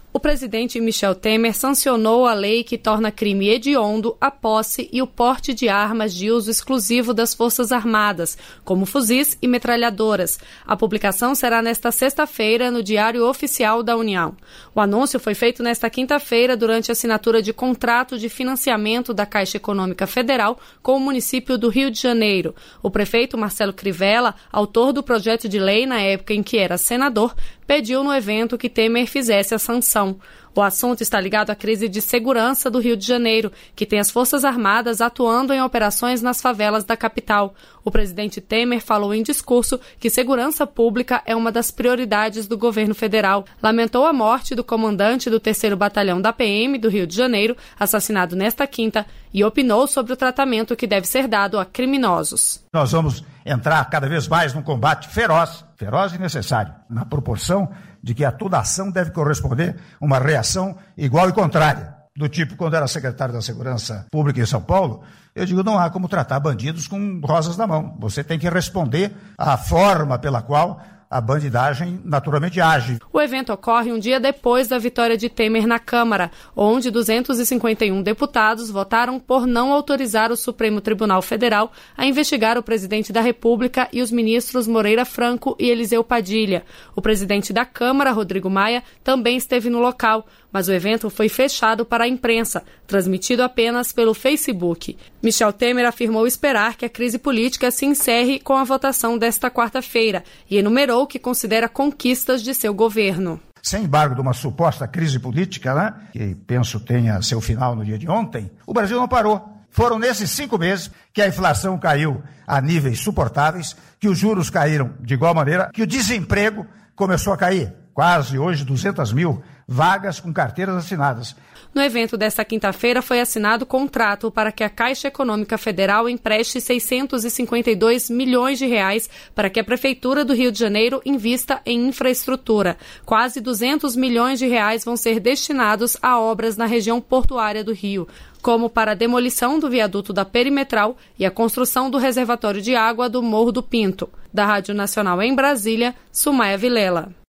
O presidente Michel Temer sancionou a lei que torna crime hediondo a posse e o porte de armas de uso exclusivo das Forças Armadas, como fuzis e metralhadoras. A publicação será nesta sexta-feira no Diário Oficial da União. O anúncio foi feito nesta quinta-feira durante a assinatura de contrato de financiamento da Caixa Econômica Federal com o município do Rio de Janeiro. O prefeito Marcelo Crivella, autor do projeto de lei na época em que era senador, pediu no evento que Temer fizesse a sanção. O assunto está ligado à crise de segurança do Rio de Janeiro, que tem as Forças Armadas atuando em operações nas favelas da capital. O presidente Temer falou em discurso que segurança pública é uma das prioridades do governo federal. Lamentou a morte do comandante do 3º Batalhão da PM do Rio de Janeiro, assassinado nesta quinta, e opinou sobre o tratamento que deve ser dado a criminosos. Nós vamos entrar cada vez mais num combate feroz e necessário, na proporção de que a toda ação deve corresponder uma reação igual e contrária. Do tipo, quando era secretário da Segurança Pública em São Paulo, eu digo, não há como tratar bandidos com rosas na mão. Você tem que responder à forma pela qual a bandidagem naturalmente age. O evento ocorre um dia depois da vitória de Temer na Câmara, onde 251 deputados votaram por não autorizar o Supremo Tribunal Federal a investigar o presidente da República e os ministros Moreira Franco e Eliseu Padilha. O presidente da Câmara, Rodrigo Maia, também esteve no local, mas o evento foi fechado para a imprensa, transmitido apenas pelo Facebook. Michel Temer afirmou esperar que a crise política se encerre com a votação desta quarta-feira e enumerou que considera conquistas de seu governo. Sem embargo de uma suposta crise política, que penso tenha seu final no dia de ontem, o Brasil não parou. Foram nesses 5 meses que a inflação caiu a níveis suportáveis, que os juros caíram de igual maneira, que o desemprego começou a cair. Quase hoje 200 mil vagas com carteiras assinadas. No evento desta quinta-feira foi assinado contrato para que a Caixa Econômica Federal empreste 652 milhões de reais para que a Prefeitura do Rio de Janeiro invista em infraestrutura. Quase 200 milhões de reais vão ser destinados a obras na região portuária do Rio, como para a demolição do viaduto da Perimetral e a construção do reservatório de água do Morro do Pinto. Da Rádio Nacional em Brasília, Sumaia Vilela.